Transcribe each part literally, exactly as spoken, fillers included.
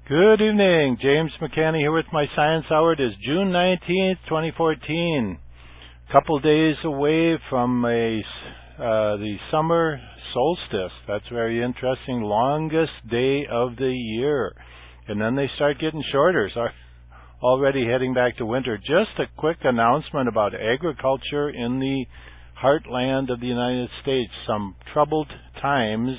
Good evening. James McCanny here with my Science Hour. It is June nineteenth, twenty fourteen. Couple days away from a, uh, the summer solstice. That's very interesting. Longest day of the year. And then they start getting shorter. So already heading back to winter. Just a quick announcement about agriculture in the heartland of the United States. Some troubled times.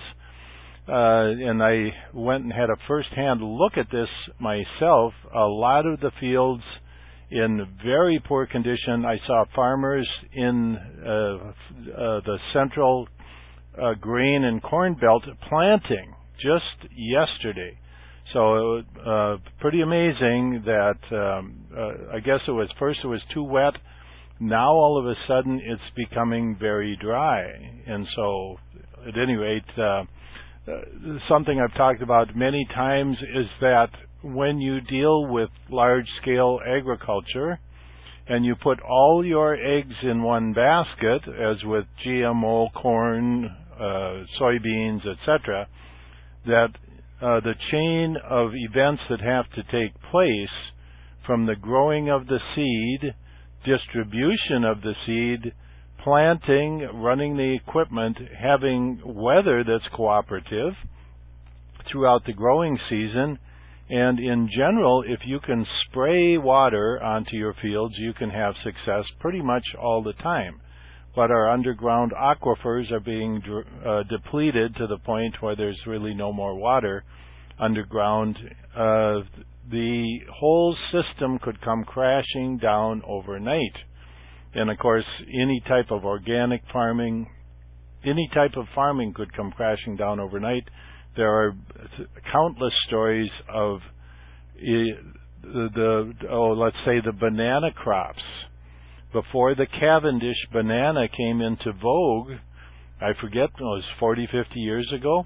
Uh, and I went and had a first-hand look at this myself. A lot of the fields in very poor condition. I saw farmers in uh, uh, the central uh, grain and corn belt planting just yesterday. So uh, pretty amazing that um, uh, I guess it was first it was too wet. Now all of a sudden it's becoming very dry. And so at any rate, uh, Uh, something I've talked about many times is that when you deal with large-scale agriculture and you put all your eggs in one basket, as with G M O, corn, uh, soybeans, et cetera, that uh, the chain of events that have to take place from the growing of the seed, distribution of the seed, planting, running the equipment, having weather that's cooperative throughout the growing season, and in general, if you can spray water onto your fields, you can have success pretty much all the time. But our underground aquifers are being uh, depleted to the point where there's really no more water underground. Uh, the whole system could come crashing down overnight. And of course, any type of organic farming, any type of farming could come crashing down overnight. There are countless stories of the, the oh, let's say the banana crops. Before the Cavendish banana came into vogue, I forget, it was forty, fifty years ago.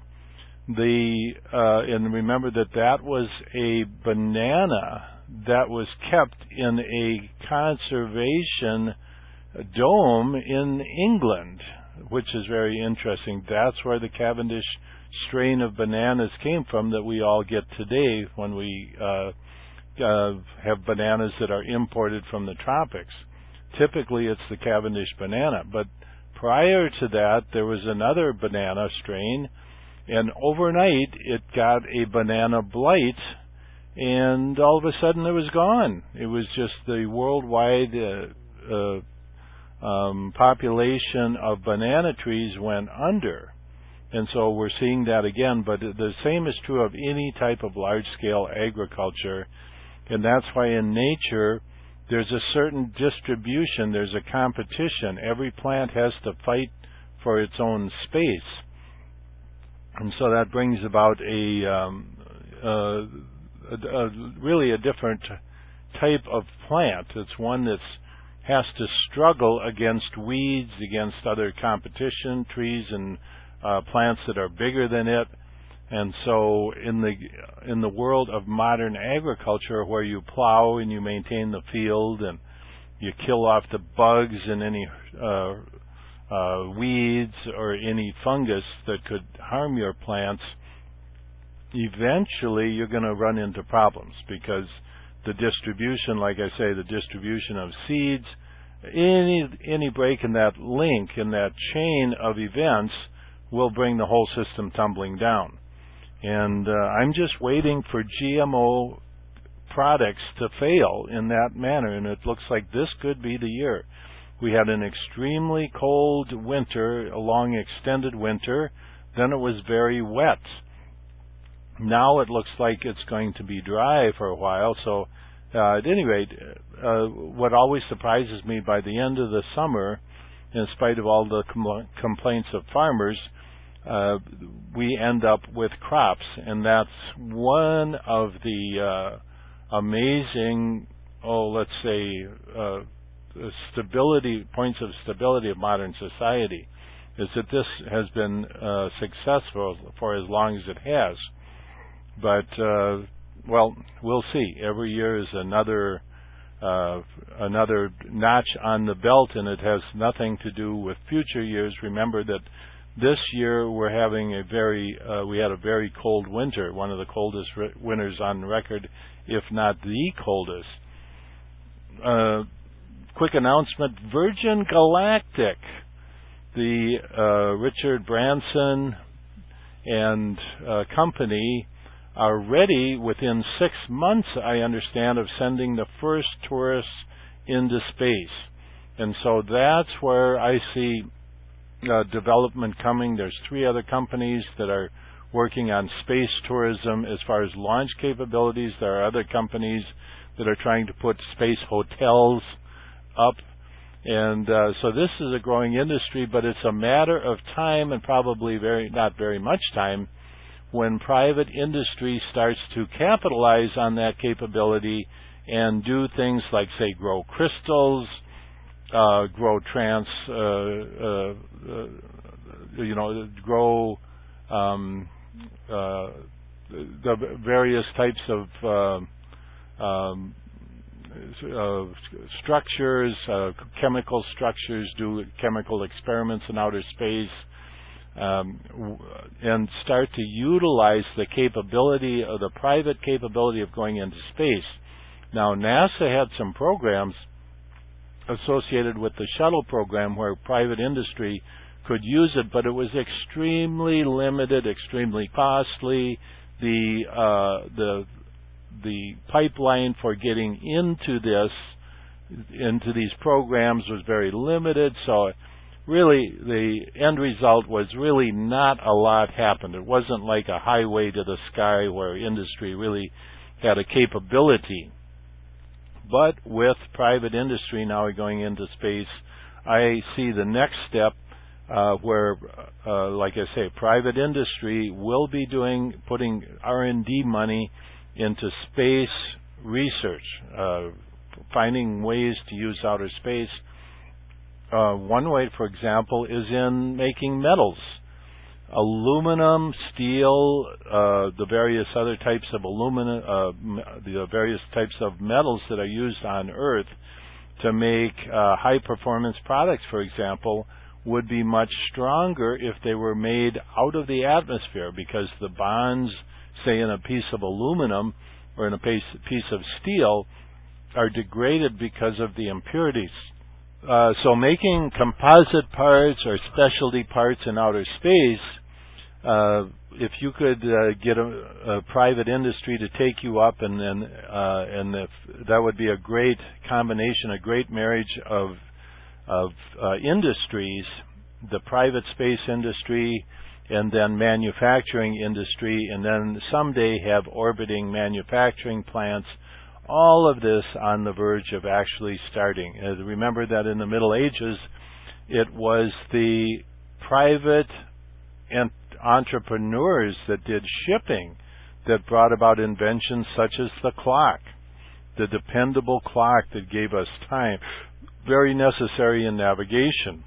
The uh, and remember that that was a banana that was kept in a conservation dome in England, which is very interesting. That's where the Cavendish strain of bananas came from that we all get today when we uh, uh, have bananas that are imported from the tropics. Typically, it's the Cavendish banana, but prior to that, there was another banana strain, and overnight, it got a banana blight, and all of a sudden, it was gone. It was just the worldwide uh, uh, Um, population of banana trees went under. And so we're seeing that again, but the same is true of any type of large-scale agriculture, and that's why in nature there's a certain distribution, there's a competition. Every plant has to fight for its own space. And so that brings about a, um, uh, a, a really a different type of plant. It's one that's has to struggle against weeds, against other competition, trees and uh, plants that are bigger than it. And so in the in the world of modern agriculture, where you plow and you maintain the field and you kill off the bugs and any uh, uh, weeds or any fungus that could harm your plants, eventually you're going to run into problems because the distribution, like I say, the distribution of seeds, any any break in that link, in that chain of events, will bring the whole system tumbling down. And uh, I'm just waiting for G M O products to fail in that manner, and it looks like this could be the year. We had an extremely cold winter, a long extended winter, then it was very wet. Now it looks like it's going to be dry for a while, so uh, at any rate, uh, what always surprises me by the end of the summer, in spite of all the com- complaints of farmers, uh, we end up with crops, and that's one of the uh, amazing, oh, let's say, uh, stability, points of stability of modern society, is that this has been uh, successful for as long as it has. But, uh, well, we'll see. Every year is another uh, another notch on the belt, and it has nothing to do with future years. Remember that This year we're having a very, uh, we had a very cold winter, one of the coldest re- winters on record, if not the coldest. Uh, quick announcement, Virgin Galactic, the uh, Richard Branson and uh, company are ready within six months, I understand, of sending the first tourists into space. And so that's where I see uh, development coming. There's three other companies that are working on space tourism as far as launch capabilities. There are other companies that are trying to put space hotels up. And uh, so this is a growing industry, but it's a matter of time, and probably very not very much time, when private industry starts to capitalize on that capability and do things like, say, grow crystals, uh, grow trans, uh, uh, uh, you know, grow um, uh, the various types of uh, um, uh, structures, uh, chemical structures, do chemical experiments in outer space, um, and start to utilize the capability of the private capability of going into space. Now, NASA had some programs associated with the shuttle program where private industry could use it, but it was extremely limited, extremely costly. The uh, the the pipeline for getting into this, into these programs was very limited, so really the end result was really not a lot happened. It wasn't like a highway to the sky where industry really had a capability. But with private industry now going into space, I see the next step uh, where, uh, like I say, private industry will be doing, putting R and D money into space research, uh, finding ways to use outer space. Uh, one way, for example, is in making metals. Aluminum, steel, uh, the various other types of aluminum, uh, the various types of metals that are used on Earth to make uh, high-performance products, for example, would be much stronger if they were made out of the atmosphere, because the bonds, say in a piece of aluminum or in a piece, piece of steel, are degraded because of the impurities. Uh, so making composite parts or specialty parts in outer space, uh, if you could uh, get a, a private industry to take you up, and and, uh, and if, that would be a great combination, a great marriage of of uh, industries, the private space industry, and then manufacturing industry, and then someday have orbiting manufacturing plants. All of this on the verge of actually starting. Uh, remember that in the Middle Ages, it was the private and entrepreneurs that did shipping that brought about inventions such as the clock, the dependable clock that gave us time, very necessary in navigation.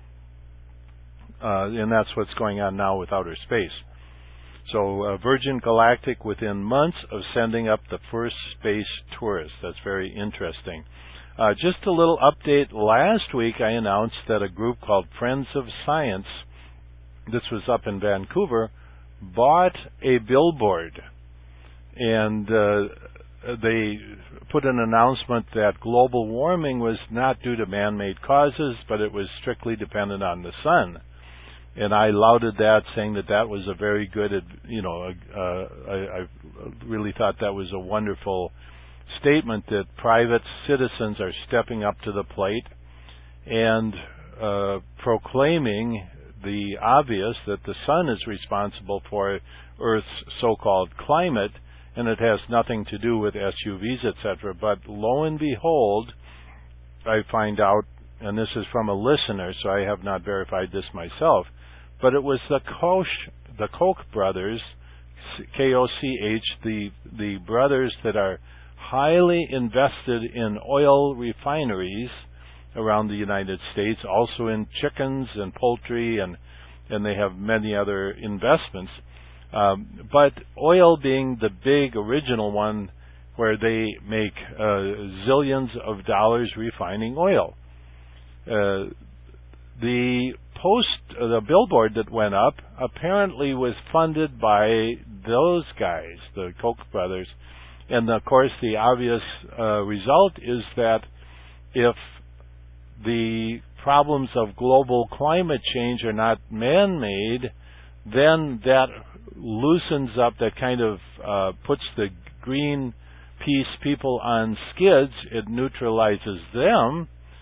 Uh, and that's what's going on now with outer space. So uh, Virgin Galactic within months of sending up the first space tourists. That's very interesting. Uh, just a little update. Last week I announced that a group called Friends of Science, this was up in Vancouver, bought a billboard. And uh, they put an announcement that global warming was not due to man-made causes, but it was strictly dependent on the sun. And I lauded that, saying that that was a very good, you know, uh, I, I really thought that was a wonderful statement that private citizens are stepping up to the plate and uh, proclaiming the obvious, that the sun is responsible for Earth's so-called climate, and it has nothing to do with S U Vs, et cetera. But lo and behold, I find out, and this is from a listener, so I have not verified this myself, but it was the Koch, the Koch brothers, K O C H, the the brothers that are highly invested in oil refineries around the United States, also in chickens and poultry, and and they have many other investments. Um, but oil being the big original one, where they make uh, zillions of dollars refining oil. Uh, the post, uh, the billboard that went up apparently was funded by those guys, the Koch brothers. And of course, the obvious uh, result is that if the problems of global climate change are not man-made, then that loosens up, that kind of uh, puts the Greenpeace people on skids. It neutralizes them.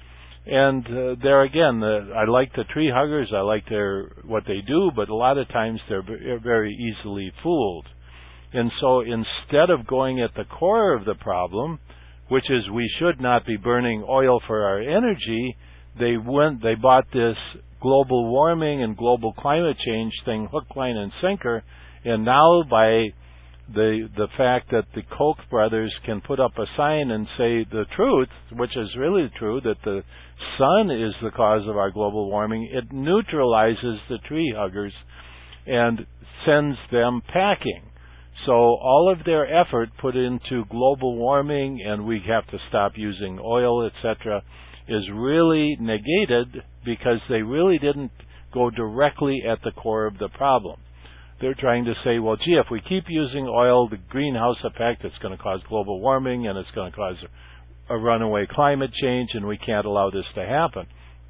And uh, there again, the, I like the tree huggers. I like their what they do, but a lot of times they're very easily fooled. And so instead of going at the core of the problem, which is we should not be burning oil for our energy, they went, they bought this global warming and global climate change thing hook, line, and sinker, and now by the the fact that the Koch brothers can put up a sign and say the truth, which is really true, that the sun is the cause of our global warming, it neutralizes the tree huggers and sends them packing. So all of their effort put into global warming and we have to stop using oil, et cetera, is really negated because they really didn't go directly at the core of the problem. They're trying to say, well, gee, if we keep using oil, the greenhouse effect, it's going to cause global warming and it's going to cause a runaway climate change, and we can't allow this to happen.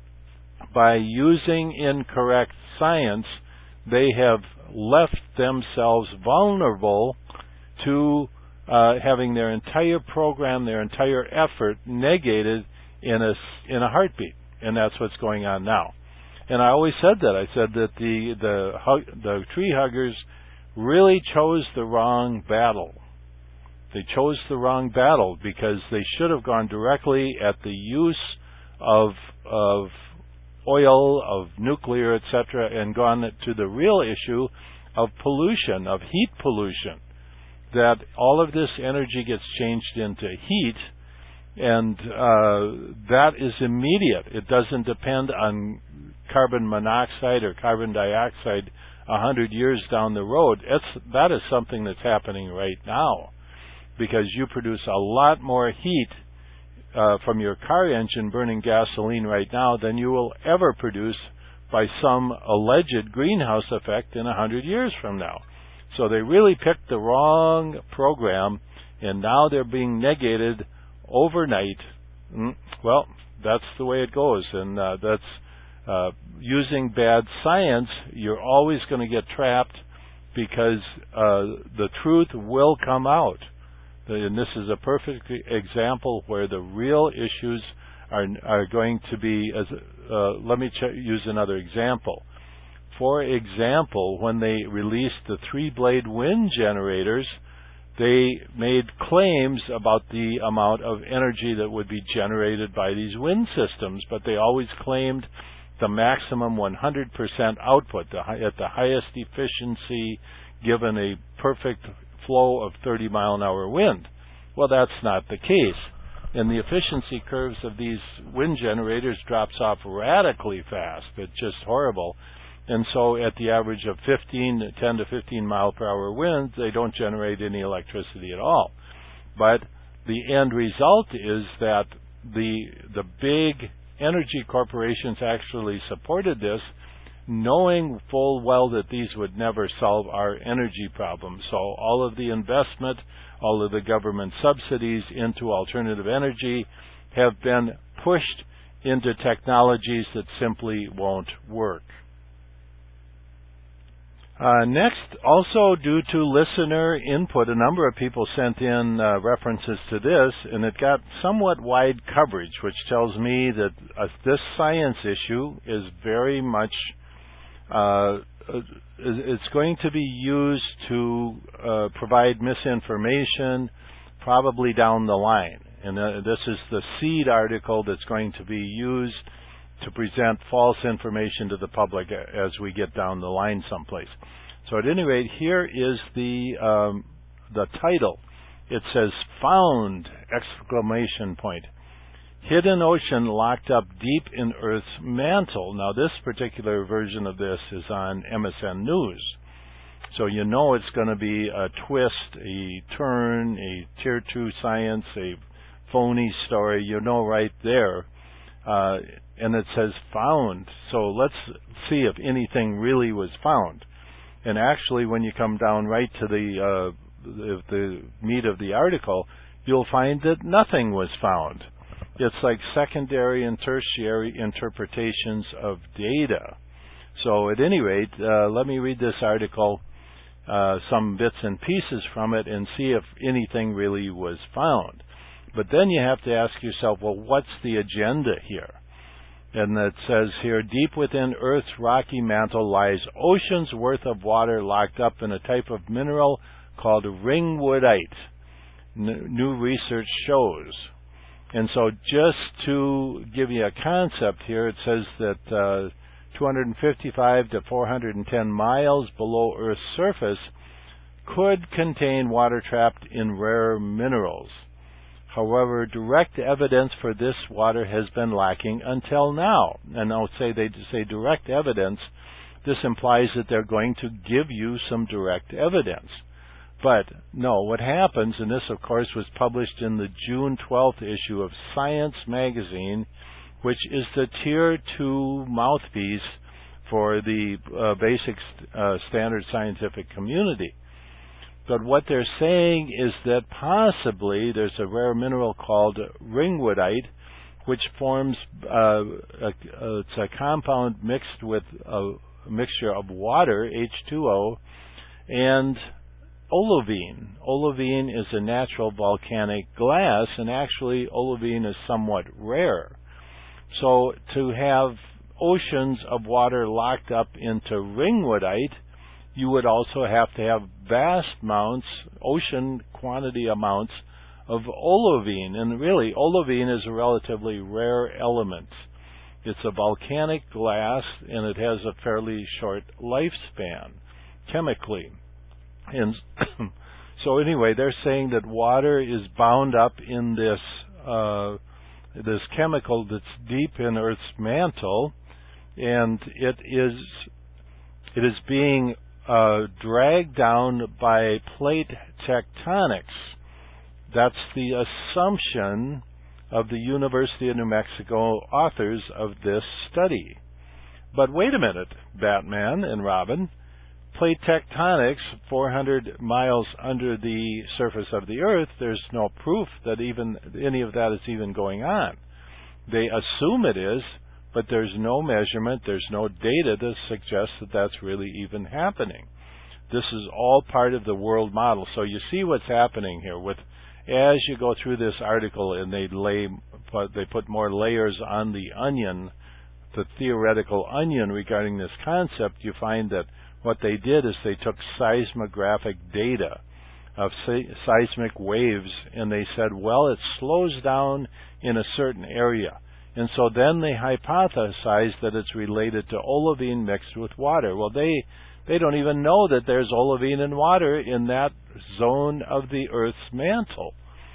By using incorrect science, they have left themselves vulnerable to uh, having their entire program, their entire effort negated in a, in a heartbeat. And that's what's going on now. And I always said that. I said that the the the tree huggers really chose the wrong battle. They chose the wrong battle because they should have gone directly at the use of of oil, of nuclear, et cetera, and gone to the real issue of pollution, of heat pollution. That all of this energy gets changed into heat, and uh, that is immediate. It doesn't depend on carbon monoxide or carbon dioxide a hundred years down the road. It's, that is something that's happening right now, because you produce a lot more heat uh, from your car engine burning gasoline right now than you will ever produce by some alleged greenhouse effect in a hundred years from now. So they really picked the wrong program, and now they're being negated overnight. Well, that's the way it goes, and uh, that's uh, using bad science. You're always going to get trapped because uh, the truth will come out. And this is a perfect example where the real issues are are going to be. As uh, let me ch- use another example. For example, when they released the three-blade wind generators, they made claims about the amount of energy that would be generated by these wind systems, but they always claimed the maximum one hundred percent output, the high, at the highest efficiency, given a perfect flow of thirty mile an hour wind. Well, that's not the case. And the efficiency curves of these wind generators drops off radically fast. It's just horrible. And so at the average of fifteen, ten to fifteen mile per hour winds, they don't generate any electricity at all. But the end result is that the the big energy corporations actually supported this, knowing full well that these would never solve our energy problem. So all of the investment, all of the government subsidies into alternative energy have been pushed into technologies that simply won't work. Uh, next, also due to listener input, a number of people sent in uh, references to this, and it got somewhat wide coverage, which tells me that uh, this science issue is very much, uh, it's going to be used to uh, provide misinformation probably down the line. And uh, this is the seed article that's going to be used to present false information to the public as we get down the line someplace. So at any rate, here is the um, the title. It says, "Found!" exclamation point. Hidden ocean locked up deep in Earth's mantle. Now, this particular version of this is on M S N News. So you know it's going to be a twist, a turn, a tier two science, a phony story. You know right there. Uh, and it says found. So let's see if anything really was found. And actually, when you come down right to the, uh, the, the meat of the article, you'll find that nothing was found. It's like secondary and tertiary interpretations of data. So at any rate, uh, let me read this article, uh, some bits and pieces from it, and see if anything really was found. But then you have to ask yourself, well, what's the agenda here? And it says here, deep within Earth's rocky mantle lies oceans worth of water locked up in a type of mineral called ringwoodite, N- new research shows. And so just to give you a concept here, it says that uh, two hundred fifty-five to four hundred ten miles below Earth's surface could contain water trapped in rare minerals. However, direct evidence for this water has been lacking until now. And I'll say they say direct evidence. This implies that they're going to give you some direct evidence. But no, what happens, and this of course was published in the June twelfth issue of Science magazine, which is the tier two mouthpiece for the uh, basic uh, standard scientific community. But what they're saying is that possibly there's a rare mineral called ringwoodite, which forms, uh, a, a, it's a compound mixed with a mixture of water, H two O, and olivine. Olivine is a natural volcanic glass, and actually olivine is somewhat rare. So to have oceans of water locked up into ringwoodite, you would also have to have vast amounts, ocean quantity amounts, of olivine. And really, olivine is a relatively rare element. It's a volcanic glass, and it has a fairly short lifespan, chemically. And so anyway, they're saying that water is bound up in this uh, this chemical that's deep in Earth's mantle, and it is it is being Uh, dragged down by plate tectonics. That's the assumption of the University of New Mexico authors of this study. But wait a minute, Batman and Robin. Plate tectonics, four hundred miles under the surface of the Earth, there's no proof that even any of that is even going on. They assume it is, but there's no measurement, there's no data to suggest that that's really even happening. This is all part of the world model. So you see what's happening here. With as you go through this article, and they lay, they put more layers on the onion, the theoretical onion regarding this concept, you find that what they did is they took seismographic data of seismic waves, and they said, well, it slows down in a certain area. And so then they hypothesized that it's related to olivine mixed with water. Well, they they don't even know that there's olivine and water in that zone of the Earth's mantle.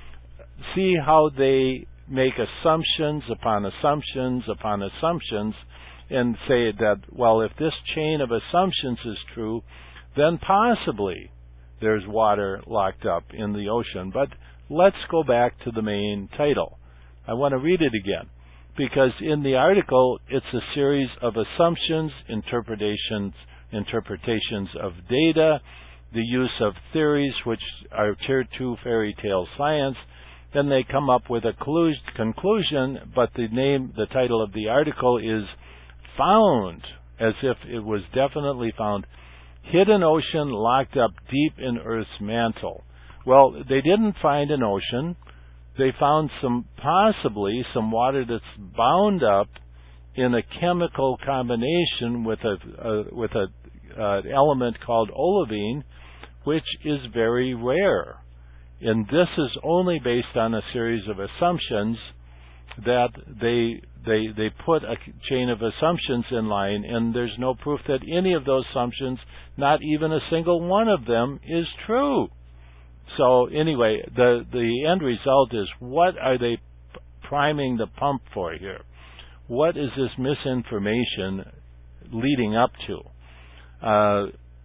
See how they make assumptions upon assumptions upon assumptions and say that, well, if this chain of assumptions is true, then possibly there's water locked up in the ocean. But let's go back to the main title. I want to read it again, because in the article, it's a series of assumptions, interpretations, interpretations of data, the use of theories, which are tier two fairy tale science. Then they come up with a conclusion, but the name, the title of the article is Found, as if it was definitely found. Hidden ocean locked up deep in Earth's mantle. Well, they didn't find an ocean. They found some, possibly some water that's bound up in a chemical combination with a, uh, with a uh, element called olivine, which is very rare. And this is only based on a series of assumptions that they they they put a chain of assumptions in line, and there's no proof that any of those assumptions, not even a single one of them, is true. So anyway, the the end result is, what are they priming the pump for here? What is this misinformation leading up to? Uh,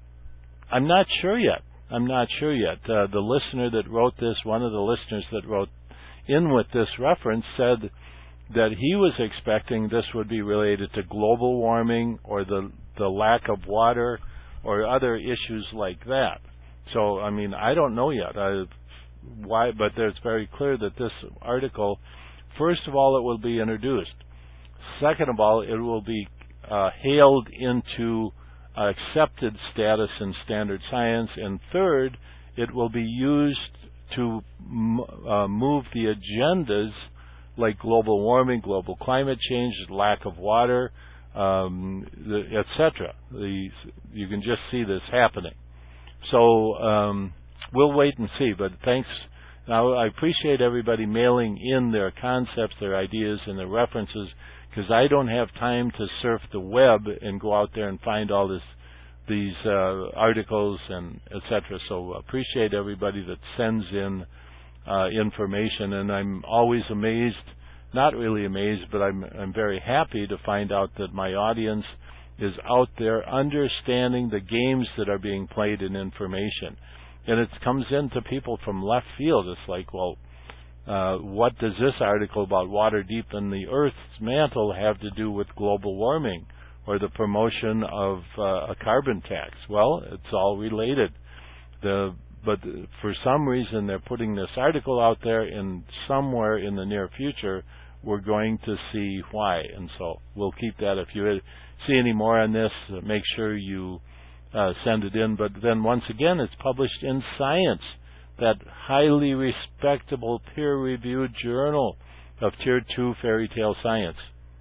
I'm not sure yet. I'm not sure yet. Uh, the listener that wrote this, one of the listeners that wrote in with this reference, said that he was expecting this would be related to global warming or the the lack of water or other issues like that. So, I mean, I don't know yet I, why, but it's very clear that this article, first of all, it will be introduced. Second of all, it will be uh, hailed into uh, accepted status in standard science. And third, it will be used to m- uh, move the agendas like global warming, global climate change, lack of water, um, et cetera. You can just see this happening. So um, we'll wait and see. But thanks. Now, I appreciate everybody mailing in their concepts, their ideas, and their references, because I don't have time to surf the web and go out there and find all this, these uh, articles and et cetera. So appreciate everybody that sends in uh, information, and I'm always amazed, not really amazed, but I'm I'm very happy to find out that my audience is out there understanding the games that are being played in information. And it comes into people from left field. It's like, well, uh, what does this article about water deep in the Earth's mantle have to do with global warming or the promotion of uh, a carbon tax? Well, it's all related. The But for some reason, they're putting this article out there, and somewhere in the near future, we're going to see why. And so we'll keep that. If you see any more on this, make sure you uh, send it in. But then once again, it's published in Science, that highly respectable peer-reviewed journal of Tier two Fairy Tale Science.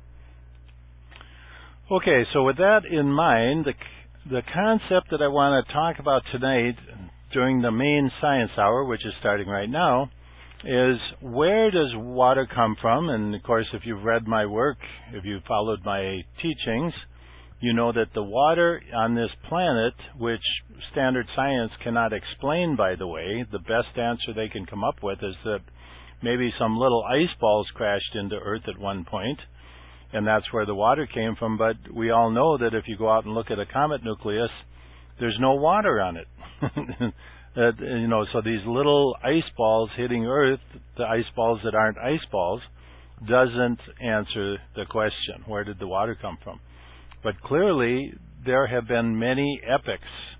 Okay, so with that in mind, the, the concept that I want to talk about tonight during the main science hour, which is starting right now, is where does water come from? And of course, if you've read my work, if you've followed my teachings, you know that the water on this planet, which standard science cannot explain, by the way, the best answer they can come up with is that maybe some little ice balls crashed into Earth at one point, and that's where the water came from. But we all know that if you go out and look at a comet nucleus, there's no water on it. uh, you know, so these little ice balls hitting Earth, the ice balls that aren't ice balls, doesn't answer the question, where did the water come from? But clearly, there have been many epics,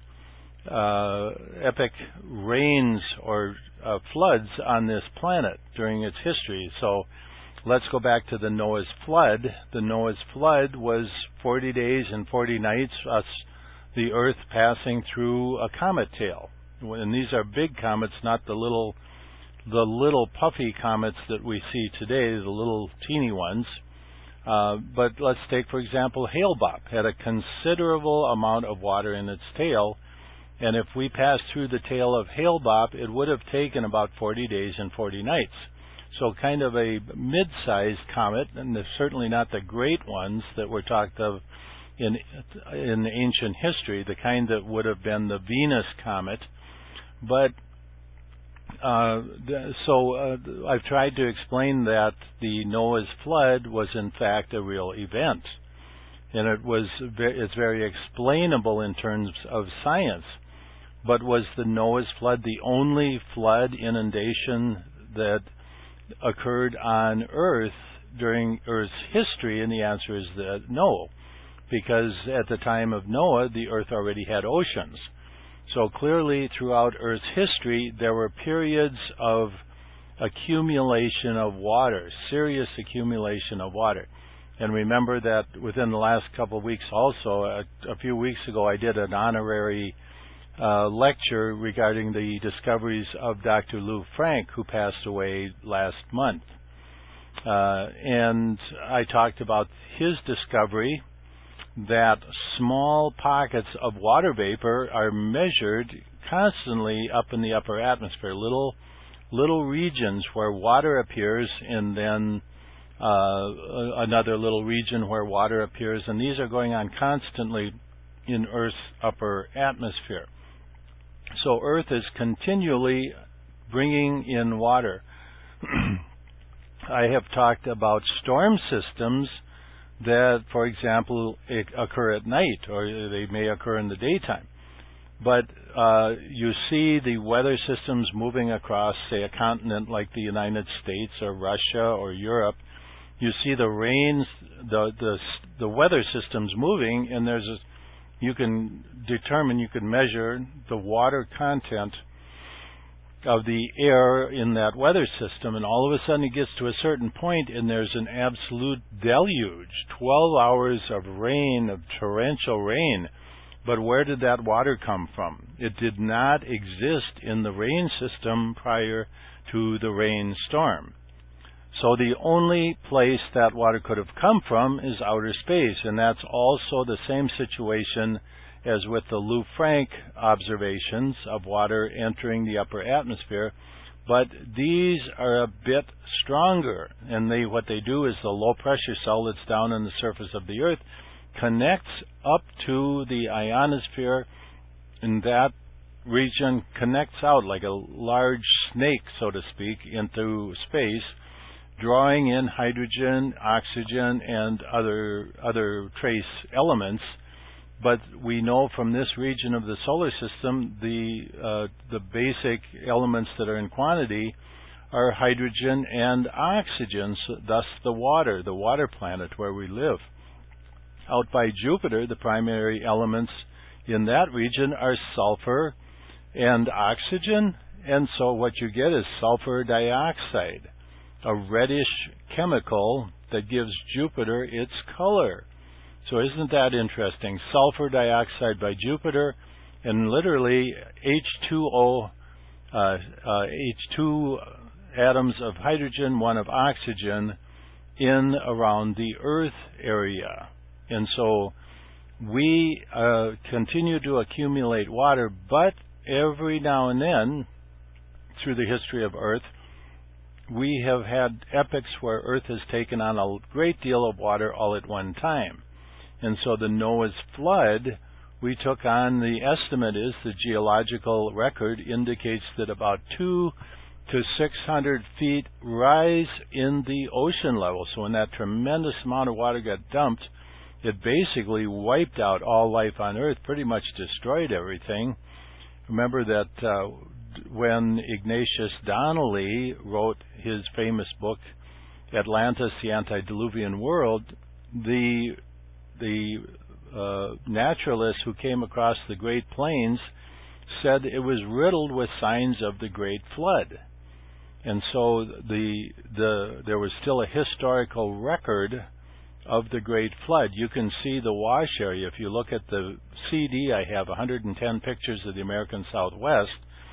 uh, epic rains or uh, floods on this planet during its history. So let's go back to the Noah's flood. The Noah's flood was forty days and forty nights, us the Earth passing through a comet tail. And these are big comets, not the little the little puffy comets that we see today, the little teeny ones. Uh, but let's take, for example, Hale-Bopp had a considerable amount of water in its tail, and if we passed through the tail of Hale-Bopp, it would have taken about forty days and forty nights. So kind of a mid-sized comet, and they're certainly not the great ones that were talked of in in ancient history, the kind that would have been the Venus comet. But uh, so uh, I've tried to explain that the Noah's flood was in fact a real event, and it was ve- it's very explainable in terms of science. But was the Noah's flood the only flood inundation that occurred on Earth during Earth's history? And the answer is that no, because at the time of Noah, the Earth already had oceans. So clearly, throughout Earth's history, there were periods of accumulation of water, serious accumulation of water. And remember that within the last couple of weeks also, a, a few weeks ago, I did an honorary uh, lecture regarding the discoveries of Doctor Lou Frank, who passed away last month. Uh, and I talked about his discovery that small pockets of water vapor are measured constantly up in the upper atmosphere, little little regions where water appears, and then uh, another little region where water appears, and these are going on constantly in Earth's upper atmosphere. So Earth is continually bringing in water. I have talked about storm systems that, for example, occur at night, or they may occur in the daytime. But uh, you see the weather systems moving across, say, a continent like the United States or Russia or Europe, you see the rains, the the the weather systems moving, and there's a, you can determine, you can measure the water content of the air in that weather system, and all of a sudden it gets to a certain point and there's an absolute deluge, twelve hours of rain, of torrential rain. But where did that water come from? It did not exist in the rain system prior to the rainstorm. So the only place that water could have come from is outer space, and that's also the same situation as with the Lou Frank observations of water entering the upper atmosphere, but these are a bit stronger, and they what they do is the low pressure cell that's down on the surface of the Earth connects up to the ionosphere, and that region connects out like a large snake, so to speak, into space, drawing in hydrogen, oxygen, and other other trace elements. But we know from this region of the solar system, the uh, the basic elements that are in quantity are hydrogen and oxygen, so thus the water, the water planet where we live. Out by Jupiter, the primary elements in that region are sulfur and oxygen, and so what you get is sulfur dioxide, a reddish chemical that gives Jupiter its color. So isn't that interesting? Sulfur dioxide by Jupiter, and literally H two O, uh, uh, H two atoms of hydrogen, one of oxygen, in around the Earth area. And so we uh, continue to accumulate water, but every now and then, through the history of Earth, we have had epochs where Earth has taken on a great deal of water all at one time. And so the Noah's flood, we took on, the estimate is, the geological record indicates that about two to six hundred feet rise in the ocean level. So when that tremendous amount of water got dumped, it basically wiped out all life on Earth, pretty much destroyed everything. Remember that uh, when Ignatius Donnelly wrote his famous book, Atlantis, the Antediluvian World, the the uh, naturalists who came across the Great Plains said it was riddled with signs of the Great Flood. And so the the there was still a historical record of the Great Flood. You can see the wash area. If you look at the C D, I have one hundred ten pictures of the American Southwest,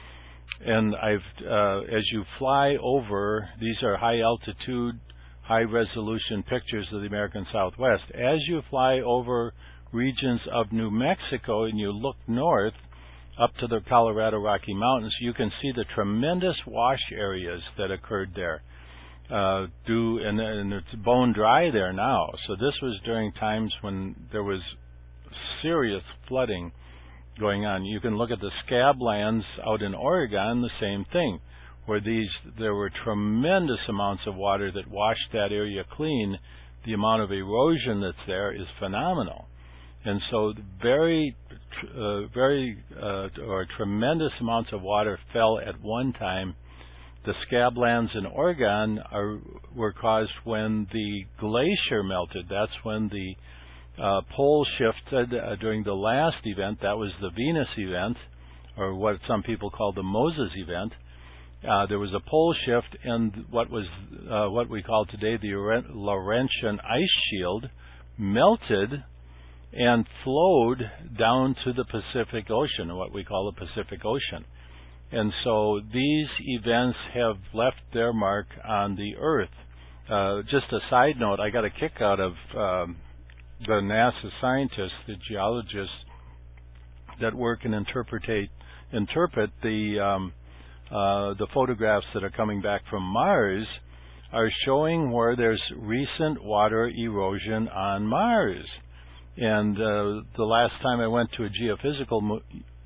and I've uh, as you fly over, these are high altitude, high resolution pictures of the American Southwest. As you fly over regions of New Mexico and you look north up to the Colorado Rocky Mountains, you can see the tremendous wash areas that occurred there. Uh, do and, and it's bone dry there now. So this was during times when there was serious flooding going on. You can look at the Scablands out in Oregon, the same thing, where these there were tremendous amounts of water that washed that area clean. The amount of erosion that's there is phenomenal, and so very, uh, very uh, or tremendous amounts of water fell at one time. The Scablands in Oregon are, were caused when the glacier melted. That's when the uh, pole shifted uh, during the last event. That was the Venus event, or what some people call the Moses event. Uh, there was a pole shift, and what was uh, what we call today the Laurentian ice shield melted and flowed down to the Pacific Ocean, or what we call the Pacific Ocean. And so these events have left their mark on the Earth. Uh, just a side note, I got a kick out of um, the NASA scientists, the geologists that work and interpretate, interpret the um, uh, the photographs that are coming back from Mars, are showing where there's recent water erosion on Mars. And uh, the last time I went to a geophysical mo-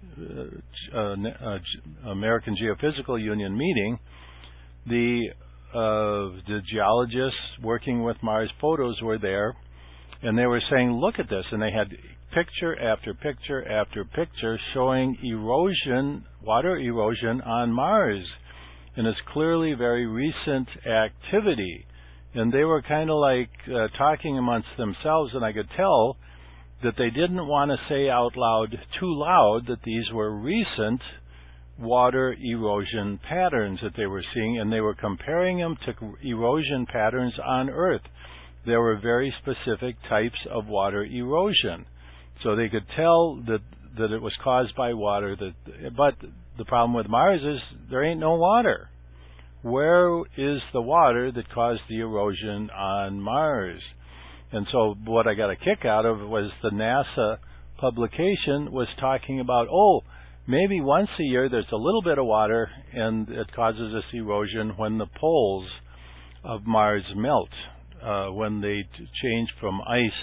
Uh, uh, American Geophysical Union meeting, the uh, the geologists working with Mars photos were there, and they were saying, look at this, and they had picture after picture after picture showing erosion, water erosion on Mars, and it's clearly very recent activity. And they were kind of like uh, talking amongst themselves, and I could tell that they didn't want to say out loud, too loud, that these were recent water erosion patterns that they were seeing, and they were comparing them to erosion patterns on Earth. There were very specific types of water erosion. So they could tell that that it was caused by water. That, but the problem with Mars is there ain't no water. Where is the water that caused the erosion on Mars? And so what I got a kick out of was the NASA publication was talking about, oh, maybe once a year there's a little bit of water and it causes this erosion when the poles of Mars melt, uh, when they t- change from ice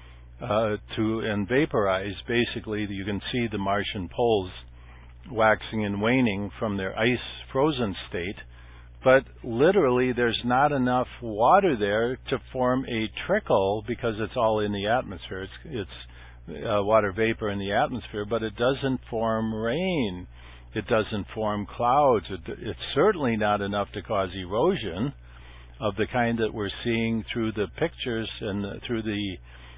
uh, to and vaporize. Basically, you can see the Martian poles waxing and waning from their ice frozen state. But literally, there's not enough water there to form a trickle because it's all in the atmosphere. It's, it's uh, water vapor in the atmosphere, but it doesn't form rain. It doesn't form clouds. It, it's certainly not enough to cause erosion of the kind that we're seeing through the pictures and through the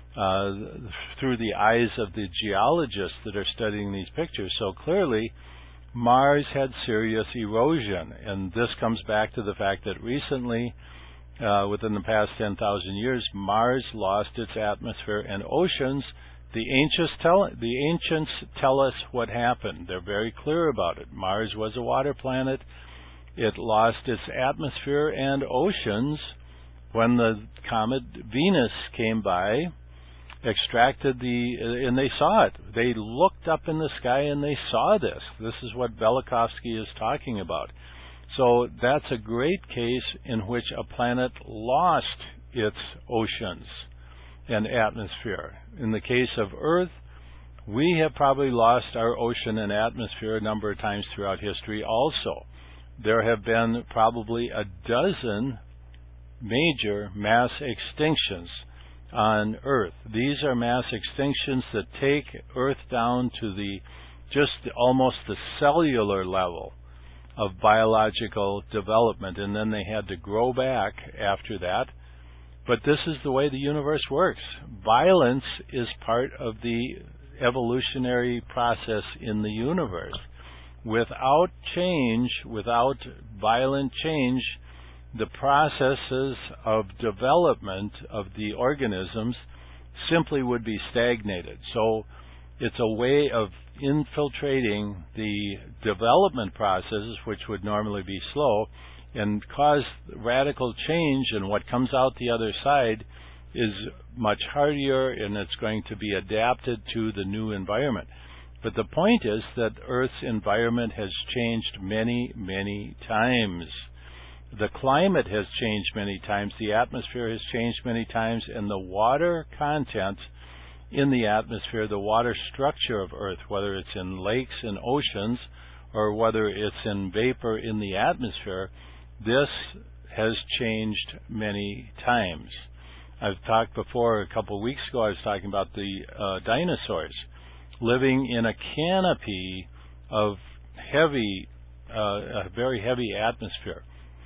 uh, through the eyes of the geologists that are studying these pictures. So clearly, Mars had serious erosion, and this comes back to the fact that recently, uh, within the past ten thousand years, Mars lost its atmosphere and oceans. The ancients tell, the ancients tell us what happened. They're very clear about it. Mars was a water planet. It lost its atmosphere and oceans when the comet Venus came by, extracted the, and they saw it. They looked up in the sky and they saw this. This is what Velikovsky is talking about. So that's a great case in which a planet lost its oceans and atmosphere. In the case of Earth, we have probably lost our ocean and atmosphere a number of times throughout history also. There have been probably a dozen major mass extinctions on Earth. These are mass extinctions that take Earth down to the just almost the cellular level of biological development, and then they had to grow back after that. But this is the way the universe works. Violence is part of the evolutionary process in the universe. Without change, without violent change, the processes of development of the organisms simply would be stagnated. So it's a way of infiltrating the development processes, which would normally be slow, and cause radical change, and what comes out the other side is much hardier, and it's going to be adapted to the new environment. But the point is that Earth's environment has changed many, many times. The climate has changed many times, the atmosphere has changed many times, and the water content in the atmosphere, the water structure of Earth, whether it's in lakes and oceans or whether it's in vapor in the atmosphere, this has changed many times. I've talked before, a couple of weeks ago, I was talking about the uh, dinosaurs living in a canopy of heavy, uh, a very heavy atmosphere.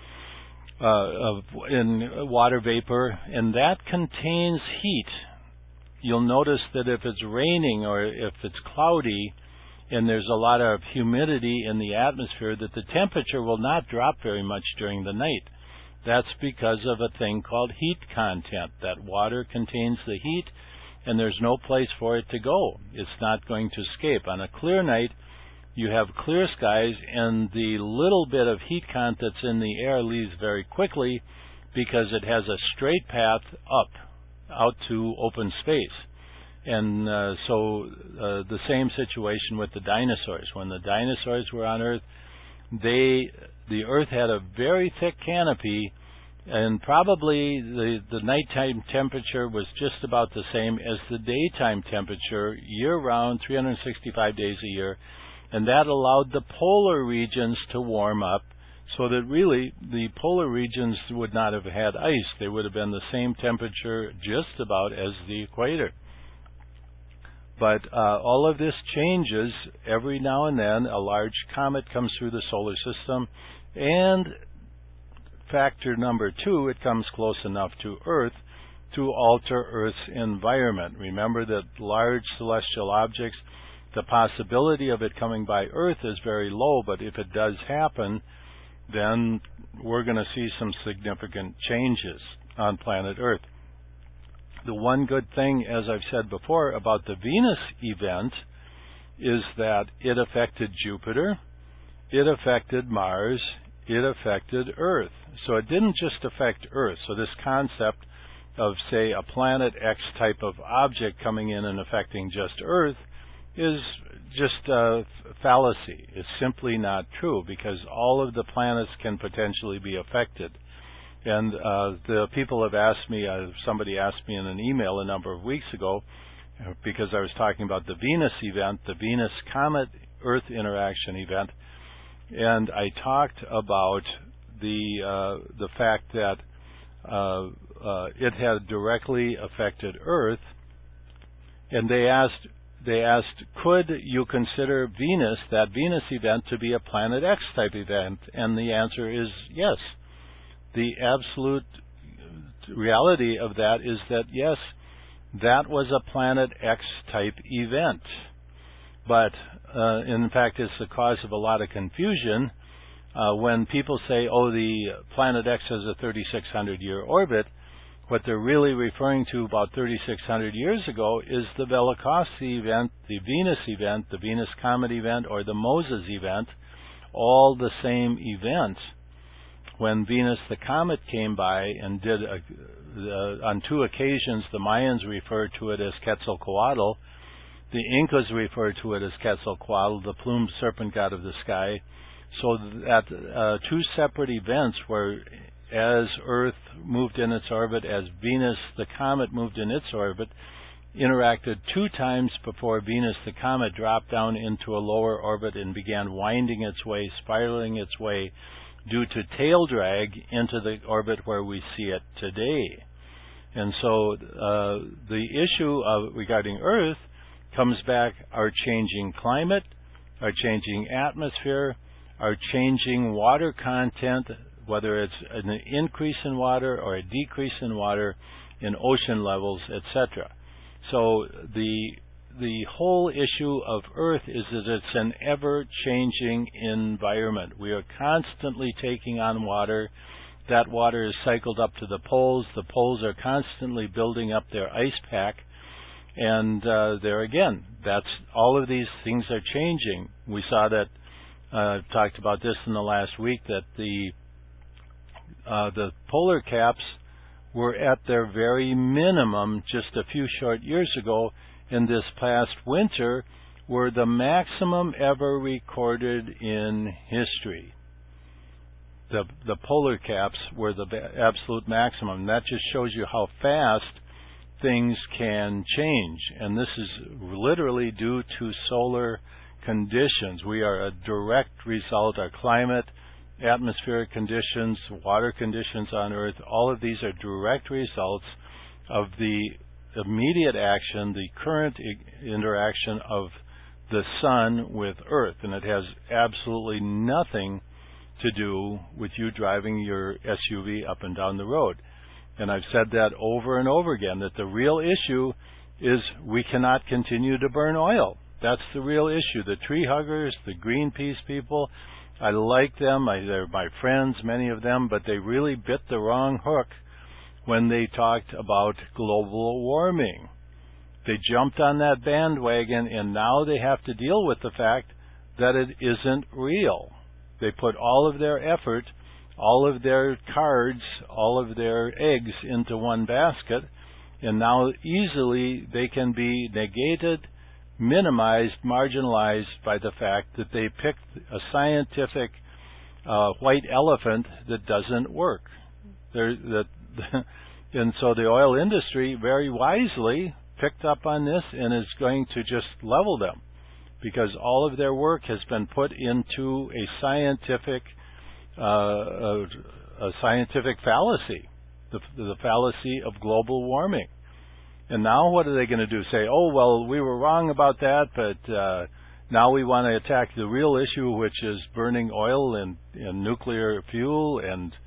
Uh, of, in water vapor, and that contains heat. You'll notice that if it's raining or if it's cloudy and there's a lot of humidity in the atmosphere, that the temperature will not drop very much during the night. That's because of a thing called heat content. That water contains the heat, and there's no place for it to go. It's not going to escape. On a clear night, you have clear skies, and the little bit of heat content that's in the air leaves very quickly because it has a straight path up, out to open space. And uh, so uh, the same situation with the dinosaurs. When the dinosaurs were on Earth, they the Earth had a very thick canopy, and probably the, the nighttime temperature was just about the same as the daytime temperature year-round, three hundred sixty-five days a year. And that allowed the polar regions to warm up so that really the polar regions would not have had ice. They would have been the same temperature just about as the equator. But uh, all of this changes every now and then. A large comet comes through the solar system, and factor number two, it comes close enough to Earth to alter Earth's environment. Remember that large celestial objects, the possibility of it coming by Earth is very low, but if it does happen, then we're going to see some significant changes on planet Earth. The one good thing, as I've said before, about the Venus event is that it affected Jupiter, it affected Mars, it affected Earth. So it didn't just affect Earth. So this concept of, say, a Planet X type of object coming in and affecting just Earth is just a fallacy. It's simply not true, because all of the planets can potentially be affected. And uh, the people have asked me, uh, somebody asked me in an email a number of weeks ago, because I was talking about the Venus event, the Venus Comet Earth interaction event, and I talked about the uh, the fact that uh, uh, it had directly affected Earth, and they asked they asked, could you consider Venus, that Venus event, to be a Planet X type event? And the answer is yes. The absolute reality of that is that yes, that was a Planet X type event. But uh, in fact, it's the cause of a lot of confusion uh, when people say, oh, the Planet X has a thirty-six hundred year orbit. What they're really referring to about thirty-six hundred years ago is the Velikovsky event, the Venus event, the Venus Comet event, or the Moses event, all the same event. When Venus the Comet came by and did, a, uh, on two occasions, the Mayans referred to it as Quetzalcoatl. The Incas referred to it as Quetzalcoatl, the plumed serpent god of the sky. So that uh, two separate events where, as Earth moved in its orbit, as Venus the Comet moved in its orbit, interacted two times before Venus the Comet dropped down into a lower orbit and began winding its way, spiraling its way, due to tail drag into the orbit where we see it today. And so uh, the issue of, regarding Earth comes back our changing climate, our changing atmosphere, our changing water content, whether it's an increase in water or a decrease in water in ocean levels, et cetera. So the The whole issue of Earth is that it's an ever-changing environment. We are constantly taking on water. That water is cycled up to the poles. The poles are constantly building up their ice pack. And uh, there again, that's all of these things are changing. We saw that, uh, talked about this in the last week, that the uh, the polar caps were at their very minimum just a few short years ago. In this past winter, were the maximum ever recorded in history. The the polar caps were the absolute maximum. That just shows you how fast things can change. And this is literally due to solar conditions. We are a direct result. Our climate, atmospheric conditions, water conditions on Earth, all of these are direct results of the immediate action, the current interaction of the sun with Earth, and it has absolutely nothing to do with you driving your S U V up and down the road. And I've said that over and over again, that the real issue is we cannot continue to burn oil. That's the real issue. The tree huggers, the Greenpeace people, I like them, I, they're my friends, many of them, but they really bit the wrong hook when they talked about global warming. They jumped on that bandwagon, and now they have to deal with the fact that it isn't real. They put all of their effort, all of their cards, all of their eggs into one basket, and now easily they can be negated, minimized, marginalized by the fact that they picked a scientific uh, white elephant that doesn't work. There, that and so the oil industry very wisely picked up on this and is going to just level them, because all of their work has been put into a scientific uh, a, a scientific fallacy, the, the fallacy of global warming. And now what are they going to do? Say, oh, well, we were wrong about that, but uh, now we want to attack the real issue, which is burning oil and, and nuclear fuel and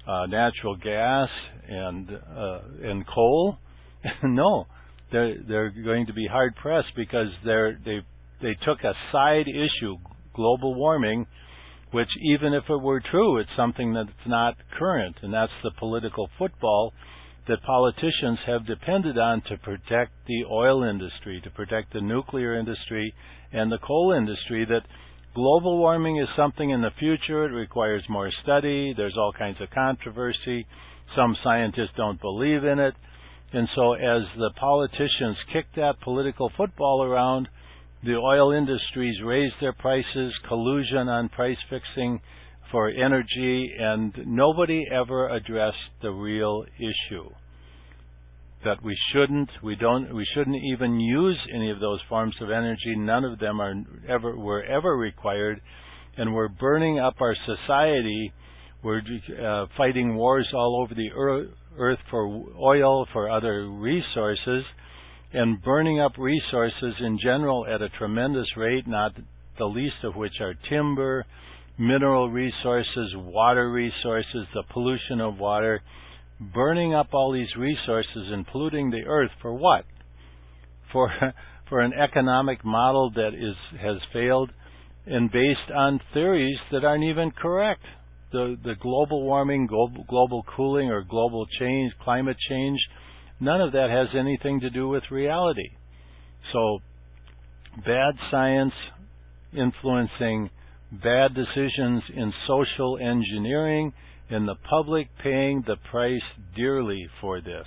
uh, natural gas and uh, and coal? No, they're they're going to be hard pressed because they're they they took a side issue, global warming, which even if it were true, it's something that's not current, and that's the political football that politicians have depended on to protect the oil industry, to protect the nuclear industry and the coal industry, that global warming is something in the future. It requires more study. There's all kinds of controversy. Some scientists don't believe in it. And so as the politicians kick that political football around, the oil industries raise their prices, collusion on price fixing for energy, and nobody ever addressed the real issue. That we shouldn't, we don't, we shouldn't even use any of those forms of energy. None of them are ever, were ever required, and we're burning up our society. We're uh, fighting wars all over the earth for oil, for other resources, and burning up resources in general at a tremendous rate, not the least of which are timber, mineral resources, water resources, the pollution of water, burning up all these resources and polluting the earth for what? For for an economic model that is has failed and based on theories that aren't even correct. The the global warming, global, global cooling, or global change, climate change, none of that has anything to do with reality. So bad science influencing bad decisions in social engineering, and the public paying the price dearly for this.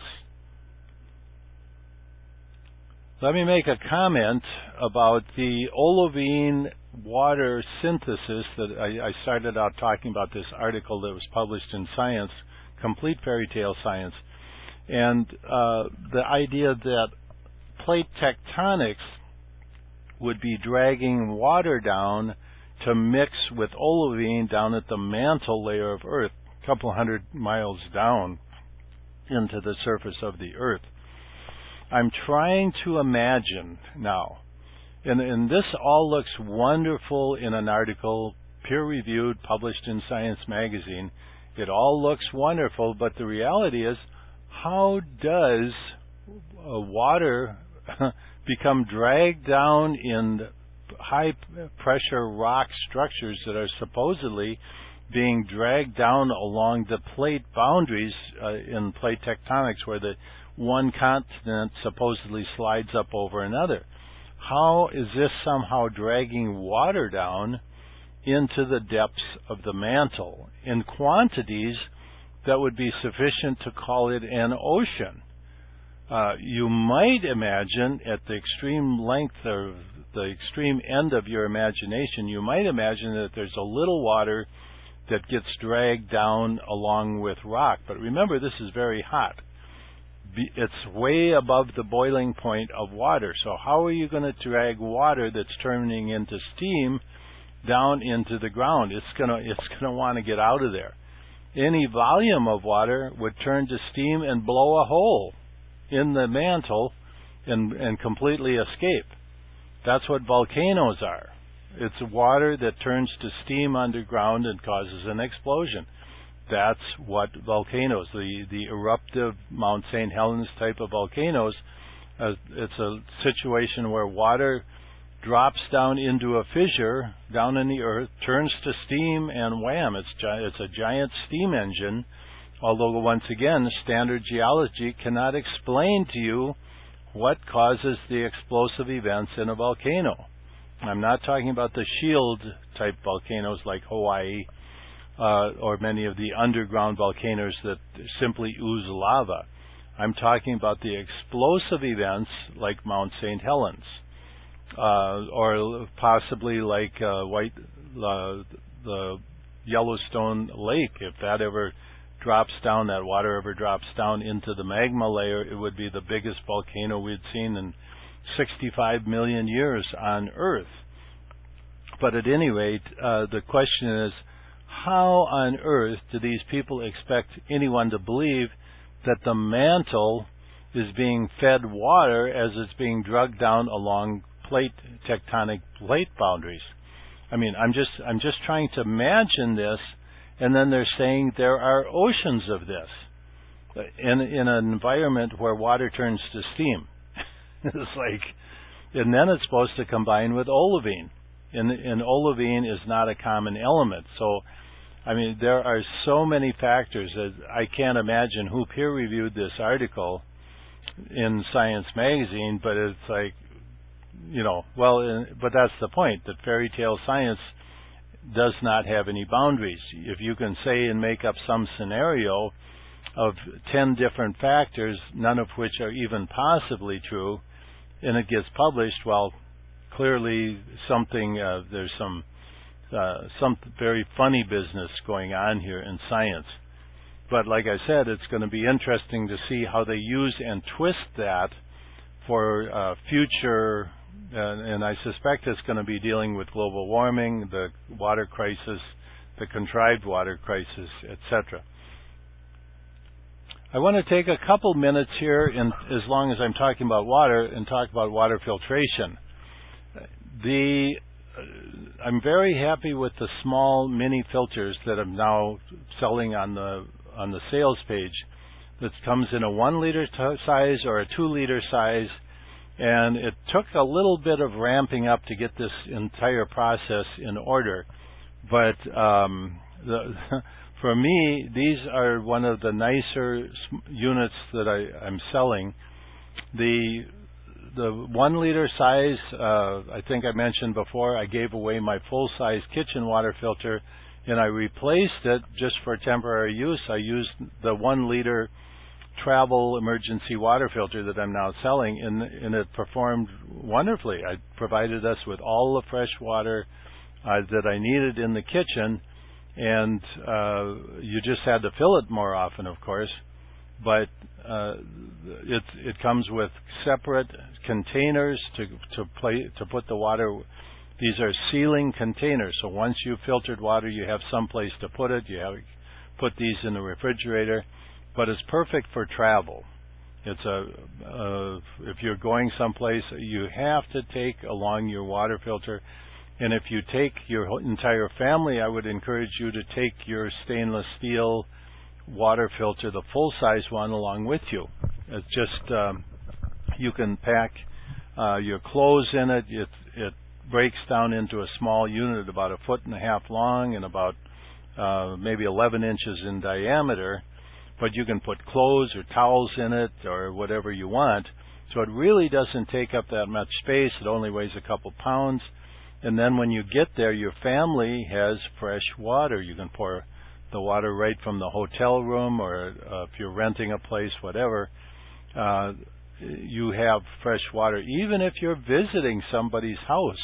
Let me make a comment about the olivine water synthesis that I, I started out talking about, this article that was published in Science, Complete Fairy Tale Science, and uh, the idea that plate tectonics would be dragging water down to mix with olivine down at the mantle layer of Earth, a couple hundred miles down into the surface of the Earth. I'm trying to imagine now, and, and this all looks wonderful in an article, peer-reviewed, published in Science magazine. It all looks wonderful, but the reality is, how does uh, water become dragged down in high-pressure rock structures that are supposedly being dragged down along the plate boundaries uh, in plate tectonics, where the one continent supposedly slides up over another? How is this somehow dragging water down into the depths of the mantle in quantities that would be sufficient to call it an ocean? Uh, you might imagine, at the extreme length of the extreme end of your imagination, you might imagine that there's a little water that gets dragged down along with rock. But remember, this is very hot. It's way above the boiling point of water. So how are you going to drag water that's turning into steam down into the ground? It's going to it's going to want to get out of there. Any volume of water would turn to steam and blow a hole in the mantle and, and completely escape. That's what volcanoes are. It's water that turns to steam underground and causes an explosion. That's what volcanoes, the, the eruptive Mount Saint Helens type of volcanoes, uh, it's a situation where water drops down into a fissure down in the earth, turns to steam, and wham, it's, gi- it's a giant steam engine. Although, once again, standard geology cannot explain to you what causes the explosive events in a volcano. I'm not talking about the shield-type volcanoes like Hawaii uh, or many of the underground volcanoes that simply ooze lava. I'm talking about the explosive events like Mount Saint Helens, uh, or possibly like uh, White, uh, the Yellowstone Lake. If that ever drops down, that water ever drops down into the magma layer, it would be the biggest volcano we'd seen in sixty-five million years on Earth. But at any rate, uh, the question is, how on earth do these people expect anyone to believe that the mantle is being fed water as it's being dragged down along plate tectonic plate boundaries? I mean, I'm just I'm just trying to imagine this And then they're saying there are oceans of this in, in an environment where water turns to steam. It's like, and then it's supposed to combine with olivine. And, and olivine is not a common element. So, I mean, there are so many factors that I can't imagine who peer-reviewed this article in Science Magazine, but it's like, you know, well, but that's the point, that fairy tale science does not have any boundaries. If you can say and make up some scenario of ten different factors, none of which are even possibly true, and it gets published, well, clearly something, uh, there's some, uh, some very funny business going on here in science. But like I said, it's going to be interesting to see how they use and twist that for uh, future, uh, and I suspect it's going to be dealing with global warming, the water crisis, the contrived water crisis, et cetera. I want to take a couple minutes here, in, as long as I'm talking about water, and talk about water filtration. The uh, I'm very happy with the small mini filters that I'm now selling on the on the sales page. That comes in a one liter t- size or a two liter size, and it took a little bit of ramping up to get this entire process in order. But um, the, for me, these are one of the nicer units that I, I'm selling. The the one liter size, uh, I think I mentioned before, I gave away my full size kitchen water filter, and I replaced it just for temporary use. I used the one liter travel emergency water filter that I'm now selling, and, and it performed wonderfully. I provided us with all the fresh water uh, that I needed in the kitchen, and uh, you just had to fill it more often, of course. But uh, it it comes with separate containers to to play to put the water. These are sealing containers, so once you've filtered water, you have some place to put it. You have put these in the refrigerator, but it's perfect for travel. It's a uh, if you're going someplace, you have to take along your water filter, and if you take your entire family, I would encourage you to take your stainless steel water filter, the full-size one, along with you. It's just um, you can pack uh, your clothes in it. It it breaks down into a small unit about a foot and a half long and about uh, maybe eleven inches in diameter. But you can put clothes or towels in it or whatever you want. So it really doesn't take up that much space. It only weighs a couple pounds. And then when you get there, your family has fresh water. You can pour the water right from the hotel room, or uh, if you're renting a place, whatever, uh, you have fresh water. Even if you're visiting somebody's house,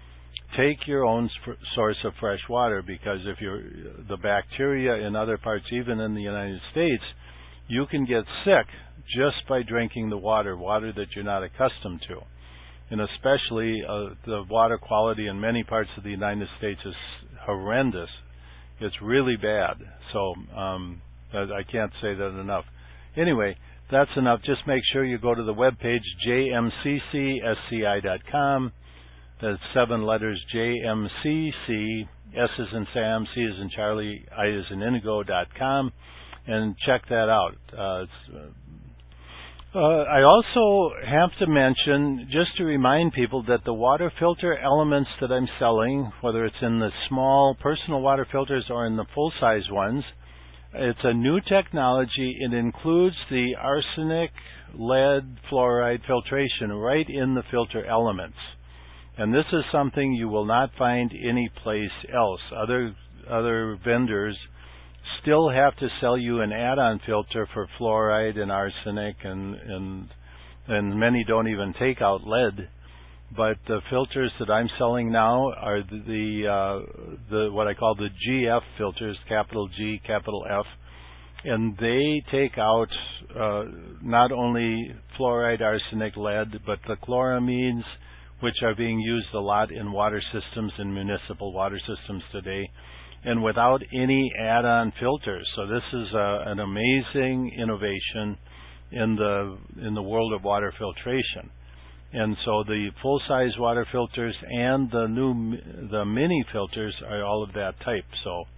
take your own sp- source of fresh water, because if you're the bacteria in other parts, even in the United States, you can get sick just by drinking the water, water that you're not accustomed to. And especially uh, the water quality in many parts of the United States is horrendous. It's really bad. So um, I can't say that enough. Anyway, that's enough. Just make sure you go to the webpage, j m c c s c i dot com. That's seven letters, J M C C, S as in Sam, C as in Charlie, I as in Indigo dot com, and check that out. Uh, it's, uh, I also have to mention, just to remind people, that the water filter elements that I'm selling, whether it's in the small personal water filters or in the full-size ones, it's a new technology. It includes the arsenic, lead, fluoride filtration right in the filter elements. And this is something you will not find anyplace else. Other other vendors still have to sell you an add-on filter for fluoride and arsenic, and and and many don't even take out lead. But the filters that I'm selling now are the the, uh, the what I call the G F filters, capital G, capital F, and they take out uh, not only fluoride, arsenic, lead, but the chloramines, which are being used a lot in water systems, in municipal water systems today, and without any add-on filters. So this is a, an amazing innovation in the in the world of water filtration. And so the full-size water filters and the new the mini filters are all of that type. So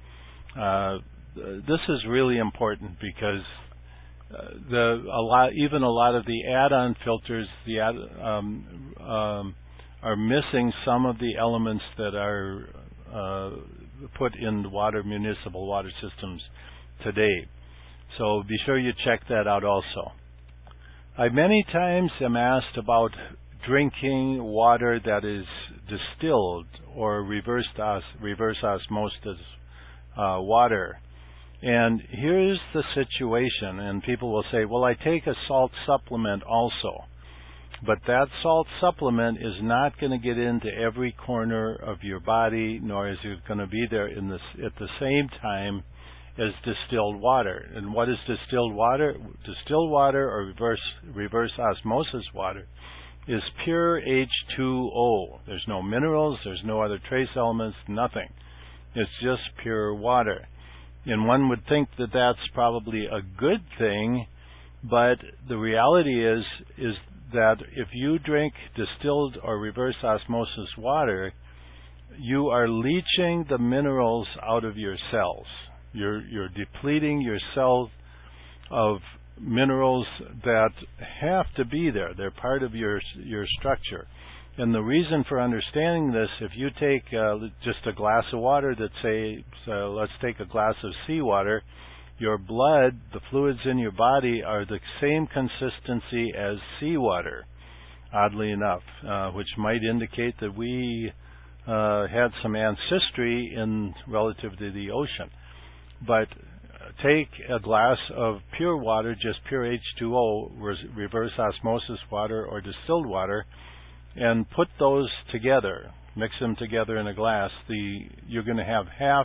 Uh, this is really important because uh, the a lot, even a lot of the add-on filters, the add, um, um, are missing some of the elements that are uh, put in water, municipal water systems today. So be sure you check that out also. I many times am asked about drinking water that is distilled or reverse, os reverse osmosis uh, water. And here's the situation, and people will say, well, I take a salt supplement also. But that salt supplement is not going to get into every corner of your body, nor is it going to be there in this, at the same time as distilled water. And what is distilled water? Distilled water or reverse, reverse osmosis water is pure H two O. There's no minerals, there's no other trace elements, nothing. It's just pure water. And one would think that that's probably a good thing, but the reality is, is that if you drink distilled or reverse osmosis water, you are leaching the minerals out of your cells. You're, you're depleting your cells of minerals that have to be there. They're part of your your structure. And the reason for understanding this, if you take uh, just a glass of water that say, so let's take a glass of seawater, your blood, the fluids in your body are the same consistency as seawater, oddly enough, uh, which might indicate that we uh, had some ancestry in relative to the ocean. But take a glass of pure water, just pure H two O, reverse osmosis water or distilled water, and put those together, mix them together in a glass. The you're going to have half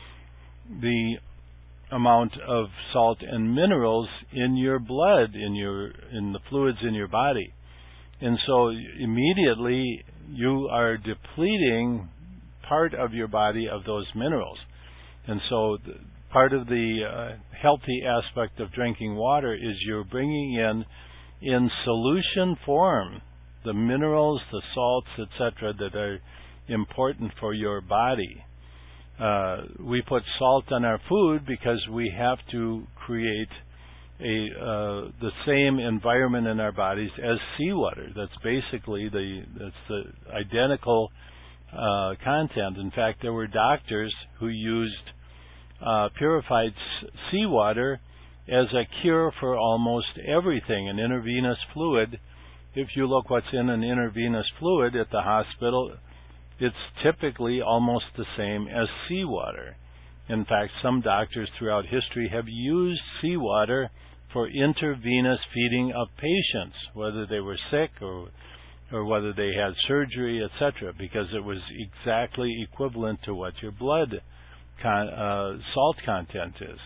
the amount of salt and minerals in your blood, in your in the fluids in your body. And so immediately you are depleting part of your body of those minerals. And so the, part of the uh, healthy aspect of drinking water is you're bringing in, in solution form, the minerals, the salts, et cetera, that are important for your body. Uh, we put salt on our food because we have to create a uh, the same environment in our bodies as seawater. That's basically the that's the identical uh, content. In fact, there were doctors who used Uh, purified seawater as a cure for almost everything. An intravenous fluid, if you look what's in an intravenous fluid at the hospital, it's typically almost the same as seawater. In fact, some doctors throughout history have used seawater for intravenous feeding of patients, whether they were sick or or whether they had surgery, et cetera, because it was exactly equivalent to what your blood Con, uh, salt content is.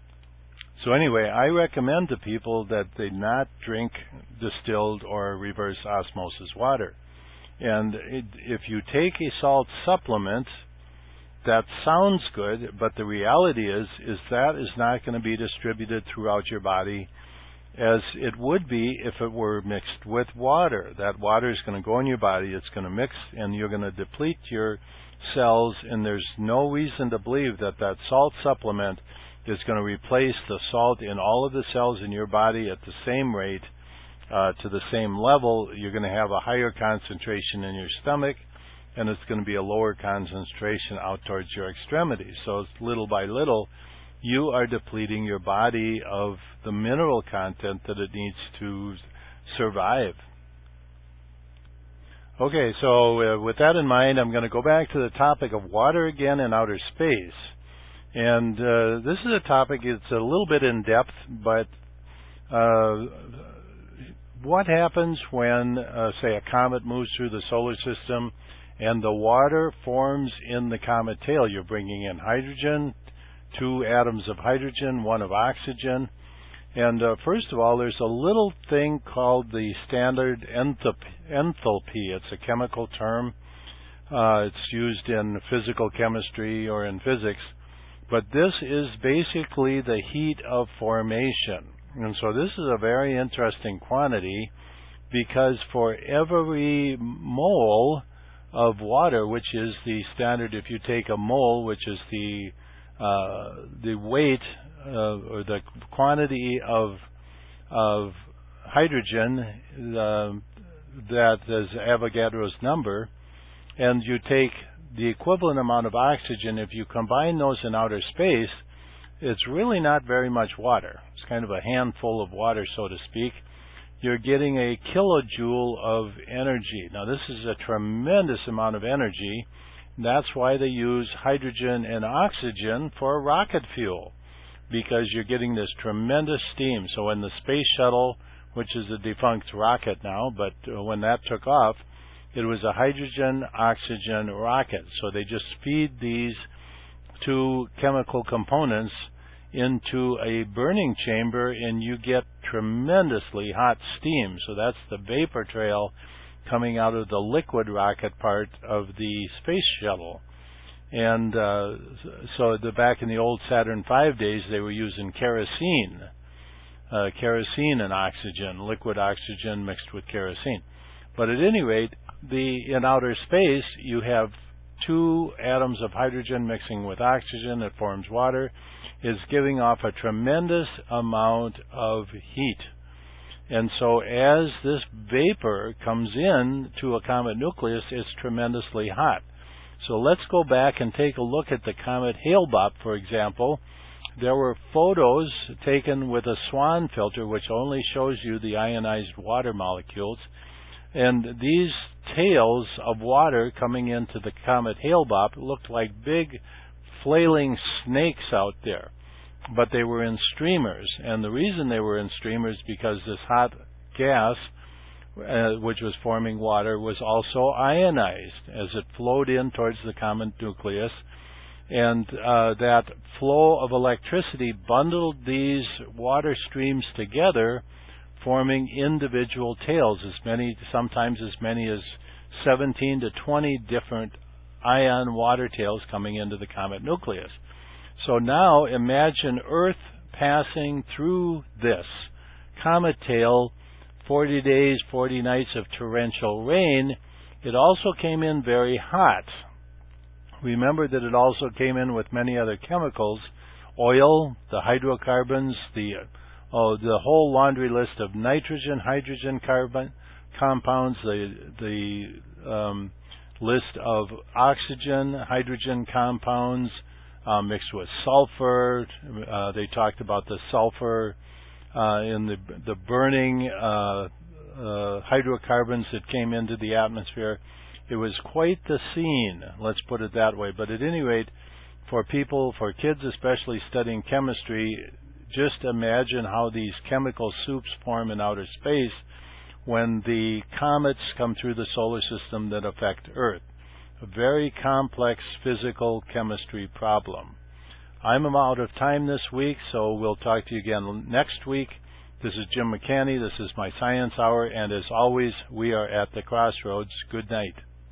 So anyway, I recommend to people that they not drink distilled or reverse osmosis water. And it, if you take a salt supplement, that sounds good, but the reality is, is that is not going to be distributed throughout your body as it would be if it were mixed with water. That water is going to go in your body, it's going to mix, and you're going to deplete your cells, and there's no reason to believe that that salt supplement is going to replace the salt in all of the cells in your body at the same rate, uh, to the same level. You're going to have a higher concentration in your stomach, and it's going to be a lower concentration out towards your extremities. So it's little by little, you are depleting your body of the mineral content that it needs to survive. Okay, so uh, with that in mind, I'm going to go back to the topic of water again in outer space. And uh, this is a topic, it's a little bit in depth, but uh, what happens when, uh, say, a comet moves through the solar system and the water forms in the comet tail? You're bringing in hydrogen, two atoms of hydrogen, one of oxygen. And uh, first of all, there's a little thing called the standard enthalpy. It's a chemical term. Uh, it's used in physical chemistry or in physics. But this is basically the heat of formation. And so this is a very interesting quantity, because for every mole of water, which is the standard, if you take a mole, which is the uh, the weight uh, or the quantity of of hydrogen uh, that is Avogadro's number, and you take the equivalent amount of oxygen. If you combine those in outer space, it's really not very much water. It's kind of a handful of water, so to speak. You're getting a kilojoule of energy. Now, this is a tremendous amount of energy. That's why they use hydrogen and oxygen for rocket fuel, because you're getting this tremendous steam. So when the space shuttle, which is a defunct rocket now, but uh, when that took off, it was a hydrogen-oxygen rocket. So they just feed these two chemical components into a burning chamber, and you get tremendously hot steam. So that's the vapor trail coming out of the liquid rocket part of the space shuttle. And uh, so the, back in the old Saturn five days, they were using kerosene, uh, kerosene and oxygen, liquid oxygen mixed with kerosene. But at any rate, the in outer space, you have two atoms of hydrogen mixing with oxygen that forms water, is giving off a tremendous amount of heat. And so as this vapor comes in to a comet nucleus, it's tremendously hot. So let's go back and take a look at the comet Hale-Bopp, for example. There were photos taken with a Swan filter, which only shows you the ionized water molecules. And these tails of water coming into the comet Hale-Bopp looked like big flailing snakes out there. But they were in streamers. And the reason they were in streamers because this hot gas, uh, which was forming water, was also ionized as it flowed in towards the comet nucleus. And uh, that flow of electricity bundled these water streams together, forming individual tails, as many, sometimes as many as seventeen to twenty different ion water tails coming into the comet nucleus. So now imagine Earth passing through this comet tail, forty days, forty nights of torrential rain. It also came in very hot. Remember that it also came in with many other chemicals, oil, the hydrocarbons, the oh, the whole laundry list of nitrogen, hydrogen, carbon compounds, the the um, list of oxygen, hydrogen compounds uh, mixed with sulfur. Uh, they talked about the sulfur uh, in the the burning uh, uh, hydrocarbons that came into the atmosphere. It was quite the scene, let's put it that way. But at any rate, for people, for kids especially studying chemistry, just imagine how these chemical soups form in outer space when the comets come through the solar system that affect Earth. A very complex physical chemistry problem. I'm out of time this week, so we'll talk to you again next week. This is Jim McCanny. This is my Science Hour, and as always, we are at the crossroads. Good night.